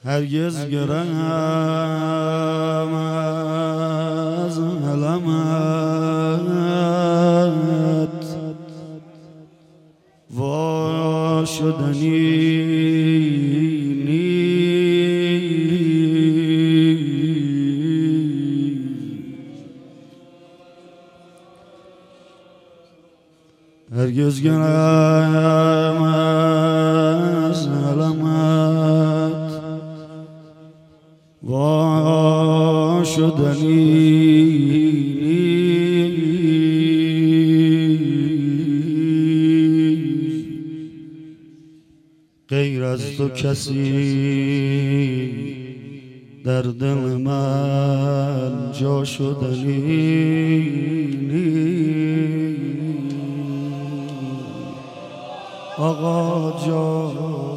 هرگز گرم از علمت وا شدنی هرگز گرم از علمت وا شدنی غیر از تو کسی در دل من جا شدنی آقا جان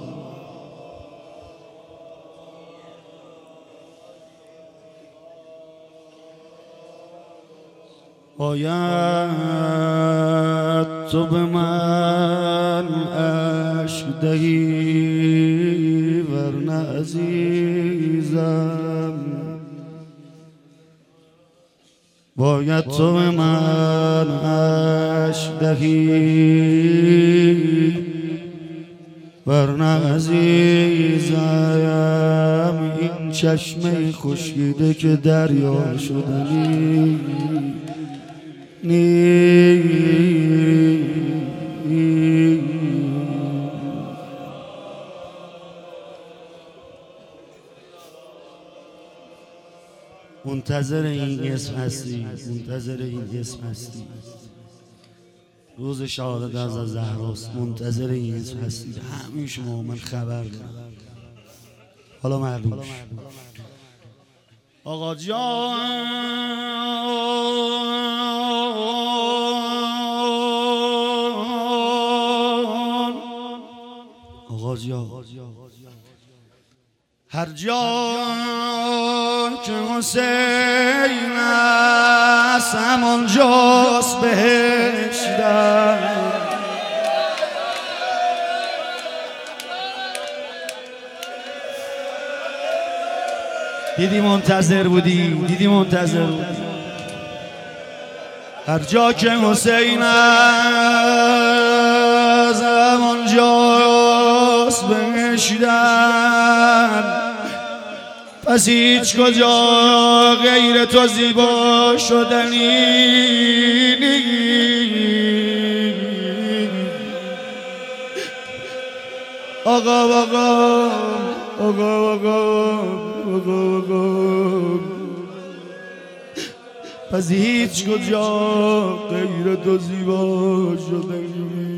باید تو به من عشق دهی ورنه عزیزم باید تو به من عشق دهی ورنه عزیزم این چشمه خشکیده که دریا شدنی منتظر این اسم هستی، منتظر این اسم هستی. روز شهادت از زهراست، منتظر این اسم هستی. همین شما من خبر دارم. حالا معلوم شد. آقا جان آقا جان هر جا که حسین است همانجاست بهشتم دیدی منتظر بودی هر جا که حسین است همانجاست بهشتم پس هیچ کجا غیر تو زیبا شدنی آقا پس هیچ کجا غیر تو زیبا شدنی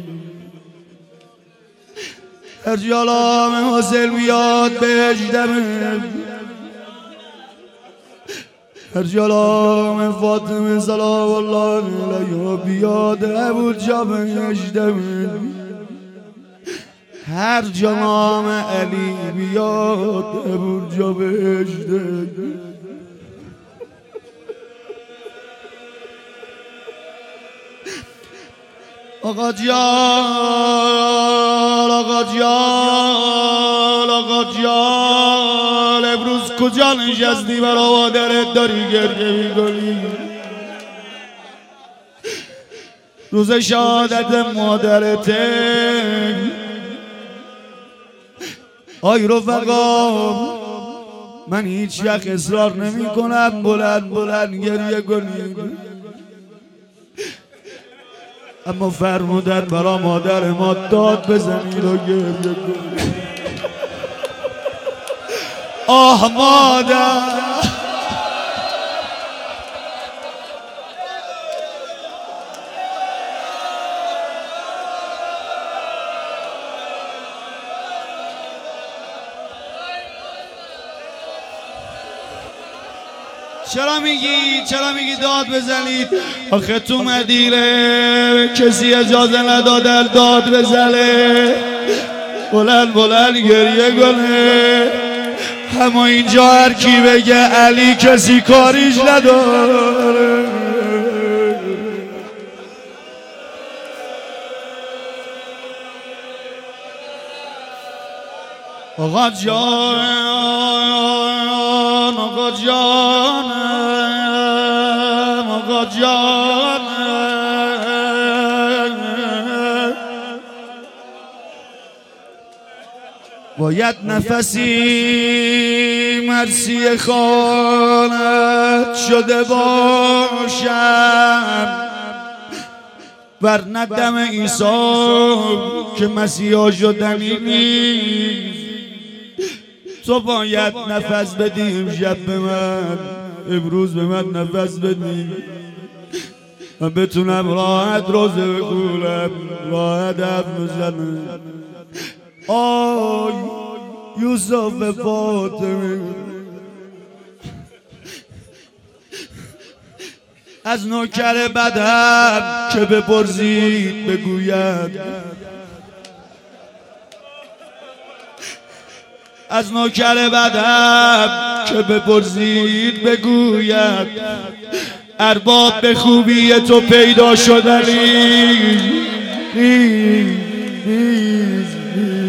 هر جلام حسین بیاد بهشتمه هر جلام فاطمه سلام الله علیها بیاد ابوجا بهشتمه هر جلام علی بیاد ابوجا بهشتمه آقا جان امروز کجا نشستی برا مادرت داری گریه میکنی روز شهادت مادرته آی رفقا من هیچ وقت اصرار نمی کنم بلند گریه کنی اما فرمودن برا مادر ما داد بزنید و گریه کنید آه مادر چرا میگی داد بزنید آخه تو مدینه کسی اجازه ندادن داد بزنه بلند گریه کنه اما اینجا هر کی بگه علی کسی کاریش نداره آقا جان آقا جانم آقا جانم باید نفسی مرسی خانت شده باشم ورنه دم عیسی که مسیحا شدنی نیست تو باید نفس بدی امشب به من امروز به من نفس بدی من بتونم راحت روزه بخونم راحت حرف بزنم آی یوسف فاطمه از نوکر بدم که بپرسید بگوید از نوکر بدم که بپرسید بگوید ارباب به خوبی تو پیدا شدنی نیست